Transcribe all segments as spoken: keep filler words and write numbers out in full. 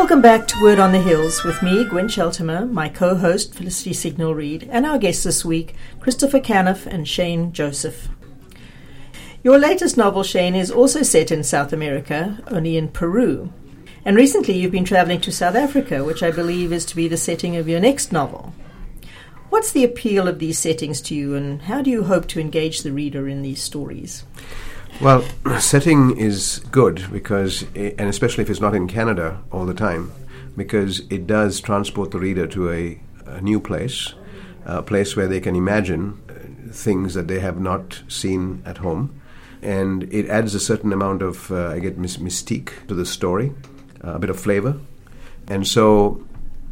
Welcome back to Word on the Hills with me, Gwen Sheltimer, my co-host Felicity Signal-Reid, and our guests this week, Christopher Caniff and Shane Joseph. Your latest novel, Shane, is also set in South America, only in Peru. And recently you've been travelling to South Africa, which I believe is to be the setting of your next novel. What's the appeal of these settings to you, and how do you hope to engage the reader in these stories? Well, setting is good because, it, and especially if it's not in Canada all the time, because it does transport the reader to a, a new place, a place where they can imagine things that they have not seen at home, and it adds a certain amount of, uh, I get mis- mystique to the story, uh, a bit of flavor, and so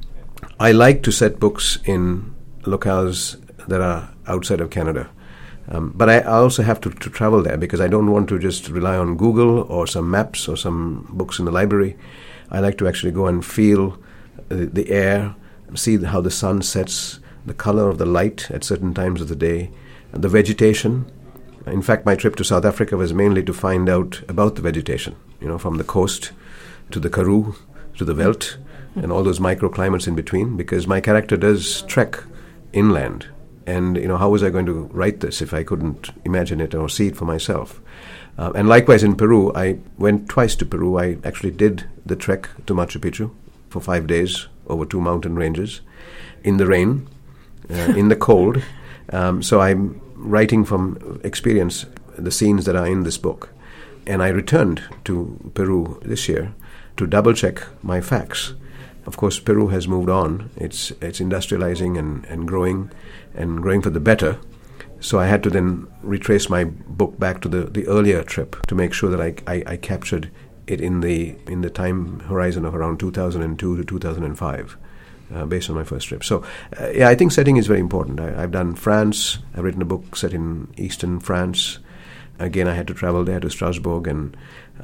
I like to set books in locales that are outside of Canada. Um, but I also have to, to travel there because I don't want to just rely on Google or some maps or some books in the library. I like to actually go and feel the, the air, see how the sun sets, the color of the light at certain times of the day, the vegetation. In fact, my trip to South Africa was mainly to find out about the vegetation, you know, from the coast to the Karoo to the Veldt and all those microclimates in between, because my character does trek inland. And, you know, how was I going to write this if I couldn't imagine it or see it for myself? Uh, and likewise in Peru, I went twice to Peru. I actually did the trek to Machu Picchu for five days over two mountain ranges in the rain, uh, in the cold. Um, so I'm writing from experience the scenes that are in this book. And I returned to Peru this year to double-check my facts. Of course, Peru has moved on. It's it's industrializing and, and growing, and growing for the better. So I had to then retrace my book back to the, the earlier trip to make sure that I, I, I captured it in the in the time horizon of around two thousand two to two thousand five, uh, based on my first trip. So, uh, yeah, I think setting is very important. I, I've done France. I've written a book set in eastern France. Again, I had to travel there to Strasbourg and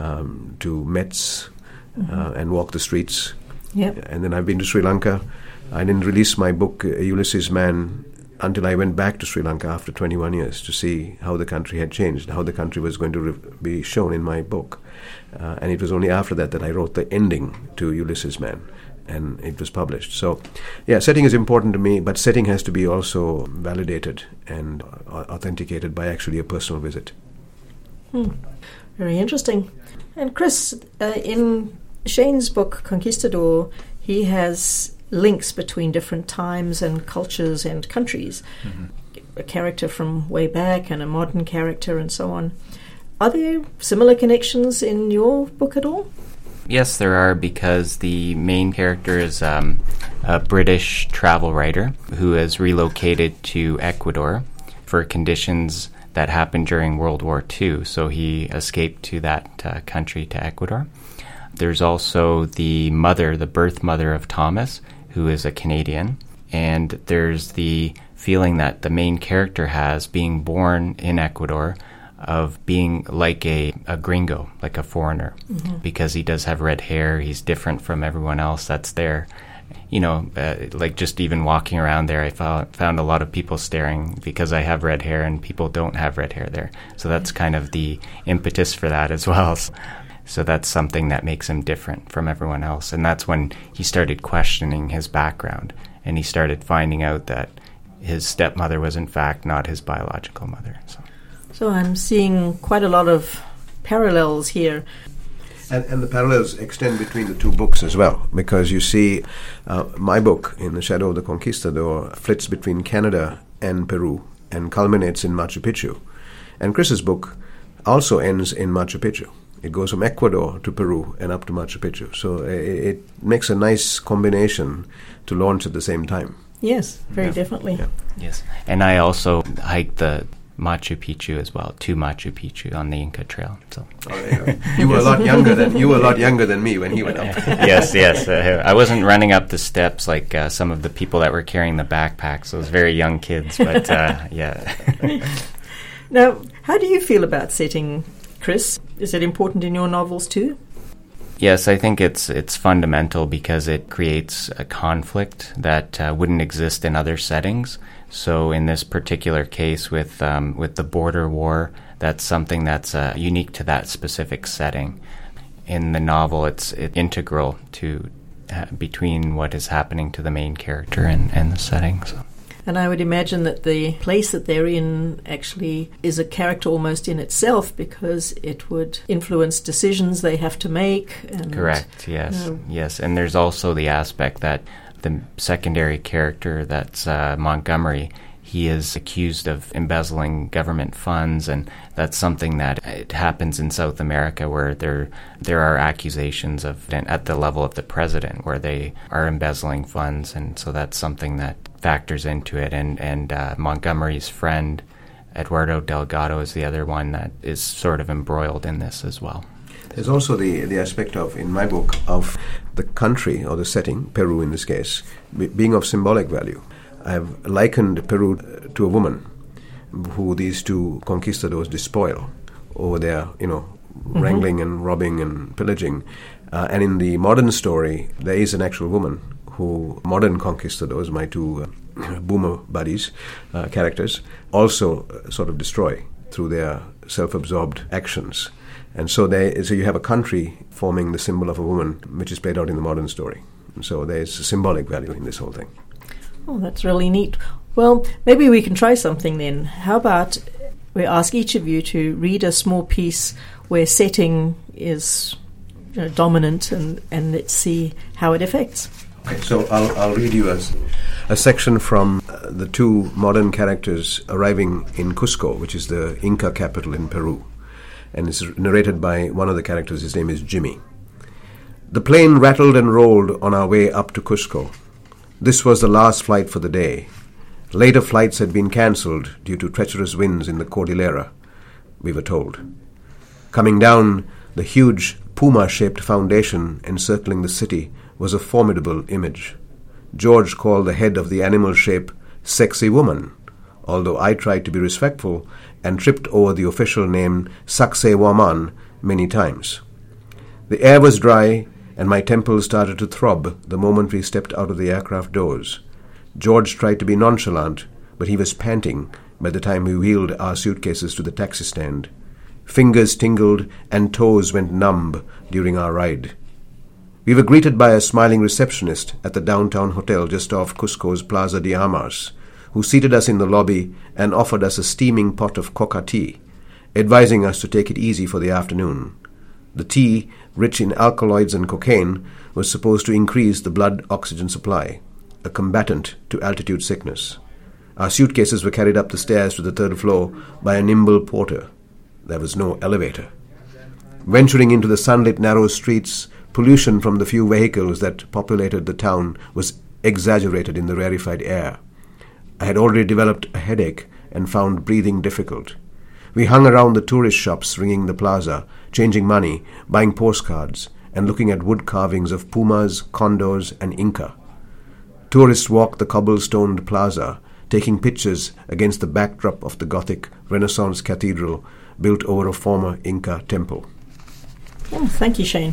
um, to Metz mm-hmm. uh, and walk the streets. Yep. And then I've been to Sri Lanka. I didn't release my book, uh, Ulysses Man, until I went back to Sri Lanka after twenty-one years to see how the country had changed, how the country was going to re- be shown in my book. Uh, and it was only after that that I wrote the ending to Ulysses Man, and it was published. So, yeah, setting is important to me, but setting has to be also validated and uh, authenticated by actually a personal visit. Hmm. Very interesting. And Chris, uh, in Shane's book, Conquistador, he has links between different times and cultures and countries. Mm-hmm. A character from way back and a modern character and so on. Are there similar connections in your book at all? Yes, there are, because the main character is um, a British travel writer who has relocated to Ecuador for conditions that happened during World War Two. So he escaped to that uh, country, to Ecuador. There's also the mother, the birth mother of Thomas, who is a Canadian. And there's the feeling that the main character has, being born in Ecuador, of being like a, a gringo, like a foreigner, mm-hmm. because he does have red hair. He's different from everyone else that's there. You know, uh, like just even walking around there, I found, found a lot of people staring because I have red hair and people don't have red hair there. So that's kind of the impetus for that as well. So that's something that makes him different from everyone else. And that's when he started questioning his background, and he started finding out that his stepmother was in fact not his biological mother. So, so I'm seeing quite a lot of parallels here. And, and the parallels extend between the two books as well, because you see uh, my book, In the Shadow of the Conquistador, flits between Canada and Peru and culminates in Machu Picchu. And Chris's book also ends in Machu Picchu. It goes from Ecuador to Peru and up to Machu Picchu. So it, it makes a nice combination to launch at the same time. Yes, very yeah. definitely. Yeah. Yes. And I also hiked the Machu Picchu as well, to Machu Picchu on the Inca Trail. So oh, there you, you were a lot younger than you were a lot younger than me when he went up. yes, yes. Uh, I wasn't running up the steps like uh, some of the people that were carrying the backpacks. Those very young kids, but uh, yeah. Now, how do you feel about setting, Chris? Is it important in your novels too? Yes, I think it's it's fundamental because it creates a conflict that uh, wouldn't exist in other settings. So in this particular case with um, with the border war, that's something that's uh, unique to that specific setting. In the novel, it's it, integral to uh, between what is happening to the main character and, and the setting. So. And I would imagine that the place that they're in actually is a character almost in itself, because it would influence decisions they have to make. And, Correct, yes. You know, yes, and there's also the aspect that the secondary character, that's uh, Montgomery, he is accused of embezzling government funds, and that's something that it happens in South America, where there there are accusations of, at the level of the president, where they are embezzling funds, and so that's something that factors into it. And, and uh, Montgomery's friend, Eduardo Delgado, is the other one that is sort of embroiled in this as well. There's also the, the aspect of, in my book, of the country or the setting, Peru in this case, be, being of symbolic value. I've likened Peru to a woman who these two conquistadors despoil over their, you know, mm-hmm. wrangling and robbing and pillaging. Uh, and in the modern story, there is an actual woman who modern conquistadors, my two uh, boomer buddies, uh, characters, also uh, sort of destroy through their self-absorbed actions. And so there, so you have a country forming the symbol of a woman, which is played out in the modern story. And so there's a symbolic value in this whole thing. Oh, that's really neat. Well, maybe we can try something then. How about we ask each of you to read a small piece where setting is, you know, dominant, and, and let's see how it affects. Okay, so I'll, I'll read you a, a section from uh, the two modern characters arriving in Cusco, which is the Inca capital in Peru. And it's narrated by one of the characters. His name is Jimmy. The plane rattled and rolled on our way up to Cusco. This was the last flight for the day. Later flights had been cancelled due to treacherous winds in the Cordillera, we were told. Coming down, the huge puma-shaped foundation encircling the city was a formidable image. George called the head of the animal shape Sexy Woman, although I tried to be respectful and tripped over the official name Sacsayhuaman many times. The air was dry, and my temples started to throb the moment we stepped out of the aircraft doors. George tried to be nonchalant, but he was panting by the time we wheeled our suitcases to the taxi stand. Fingers tingled and toes went numb during our ride. We were greeted by a smiling receptionist at the downtown hotel just off Cusco's Plaza de Armas, who seated us in the lobby and offered us a steaming pot of coca tea, advising us to take it easy for the afternoon. The tea, rich in alkaloids and cocaine, was supposed to increase the blood oxygen supply, a combatant to altitude sickness. Our suitcases were carried up the stairs to the third floor by a nimble porter. There was no elevator. Venturing into the sunlit narrow streets, pollution from the few vehicles that populated the town was exaggerated in the rarefied air. I had already developed a headache and found breathing difficult. We hung around the tourist shops ringing the plaza, changing money, buying postcards, and looking at wood carvings of pumas, condors, and Inca. Tourists walked the cobblestoned plaza, taking pictures against the backdrop of the Gothic Renaissance cathedral built over a former Inca temple. Oh, thank you, Shane.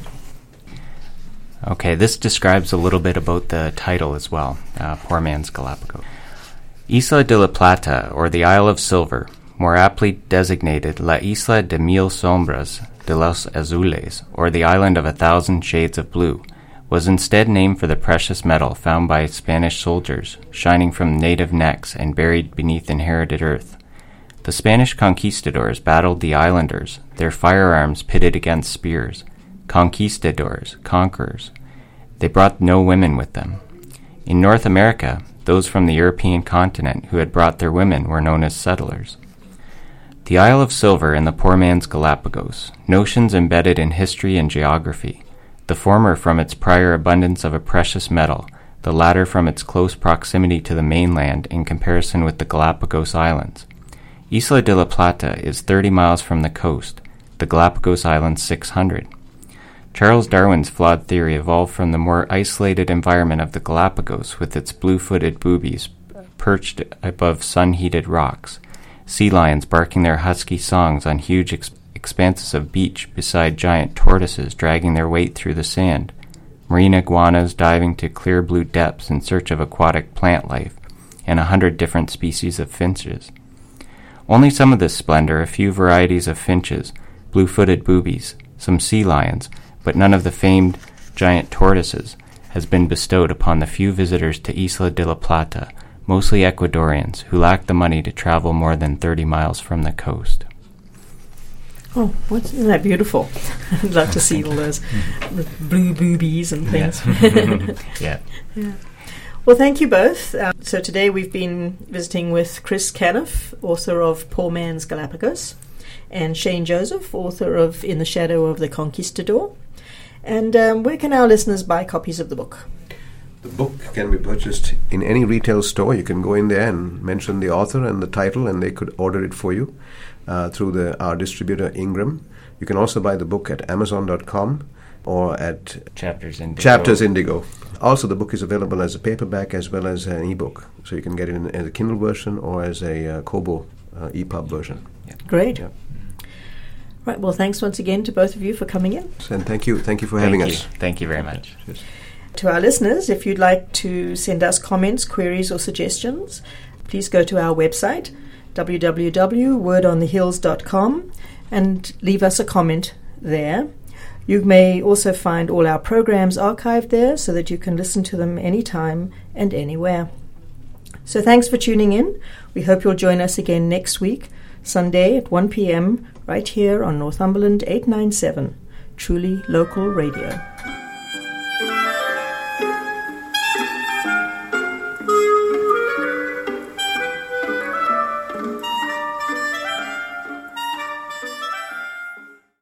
Okay, this describes a little bit about the title as well, uh, Poor Man's Galapagos. Isla de la Plata, or the Isle of Silver, more aptly designated La Isla de Mil Sombras de los Azules, or the Island of a Thousand Shades of Blue, was instead named for the precious metal found by Spanish soldiers, shining from native necks and buried beneath inherited earth. The Spanish conquistadors battled the islanders, their firearms pitted against spears. Conquistadors, conquerors. They brought no women with them. In North America, those from the European continent who had brought their women were known as settlers. The Isle of Silver and the Poor Man's Galapagos, notions embedded in history and geography, the former from its prior abundance of a precious metal, the latter from its close proximity to the mainland in comparison with the Galapagos Islands. Isla de la Plata is thirty miles from the coast, the Galapagos Islands six hundred. Charles Darwin's flawed theory evolved from the more isolated environment of the Galapagos with its blue-footed boobies perched above sun-heated rocks, sea lions barking their husky songs on huge ex- expanses of beach beside giant tortoises dragging their weight through the sand, marine iguanas diving to clear blue depths in search of aquatic plant life, and a hundred different species of finches. Only some of this splendor, a few varieties of finches, blue-footed boobies, some sea lions, but none of the famed giant tortoises, has been bestowed upon the few visitors to Isla de la Plata, mostly Ecuadorians, who lack the money to travel more than thirty miles from the coast. Oh, what, isn't that beautiful? I'd love to see all those blue boobies and things. Yeah. yeah. yeah. Well, thank you both. Um, so today we've been visiting with Chris Caniff, author of Poor Man's Galapagos, and Shane Joseph, author of In the Shadow of the Conquistador. And um, where can our listeners buy copies of the book? The book can be purchased in any retail store. You can go in there and mention the author and the title, and they could order it for you uh, through the our distributor, Ingram. You can also buy the book at amazon dot com or at Chapters Indigo. Chapters Indigo. Also, the book is available as a paperback as well as an ebook. So you can get it in, as a Kindle version or as a uh, Kobo uh, E P U B version. Yeah. Great. Yeah. Right. Well, thanks once again to both of you for coming in. And thank you. Thank you for having thank us. You. Thank you very much. Yes. To our listeners, if you'd like to send us comments, queries, or suggestions, please go to our website, w w w dot word on the hills dot com, and leave us a comment there. You may also find all our programs archived there so that you can listen to them anytime and anywhere. So thanks for tuning in. We hope you'll join us again next week, Sunday at one p.m, right here on Northumberland eight ninety-seven, truly local radio.